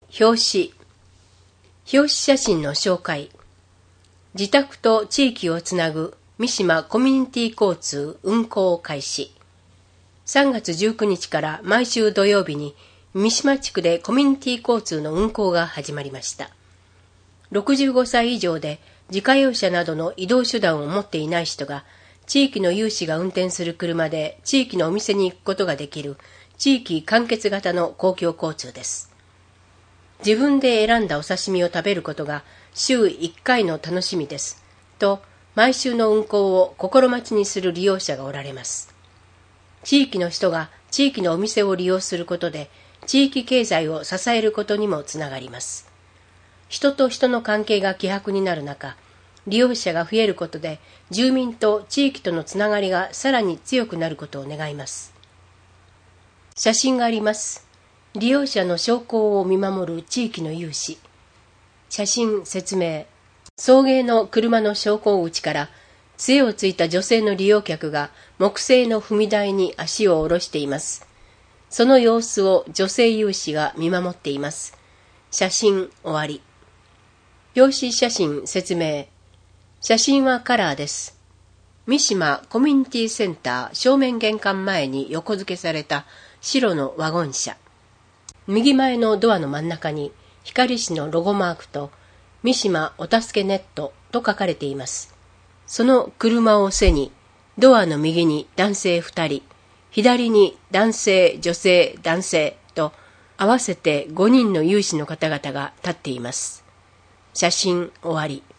表紙写真の紹介。自宅と地域をつなぐ三島コミュニティ交通運行開始。3月19日から毎週土曜日に三島地区でコミュニティ交通の運行が始まりました。65歳以上で自家用車などの移動手段を持っていない人が地域の有志が運転する車で地域のお店に行くことができる地域完結型の公共交通です。自分で選んだお刺身を食べることが週1回の楽しみです。と、毎週の運行を心待ちにする利用者がおられます。地域の人が地域のお店を利用することで、地域経済を支えることにもつながります。人と人の関係が希薄になる中、利用者が増えることで、住民と地域とのつながりがさらに強くなることを願います。写真があります。利用者の昇降を見守る地域の有志。写真説明。送迎の車の昇降口から杖をついた女性の利用客が木製の踏み台に足を下ろしています。その様子を女性有志が見守っています。写真終わり。表紙写真説明。写真はカラーです。三島コミュニティセンター正面玄関前に横付けされた白のワゴン車。右前のドアの真ん中に光市のロゴマークと三島お助けネットと書かれています。その車を背にドアの右に男性2人、左に男性、女性、男性と合わせて5人の有志の方々が立っています。写真終わり。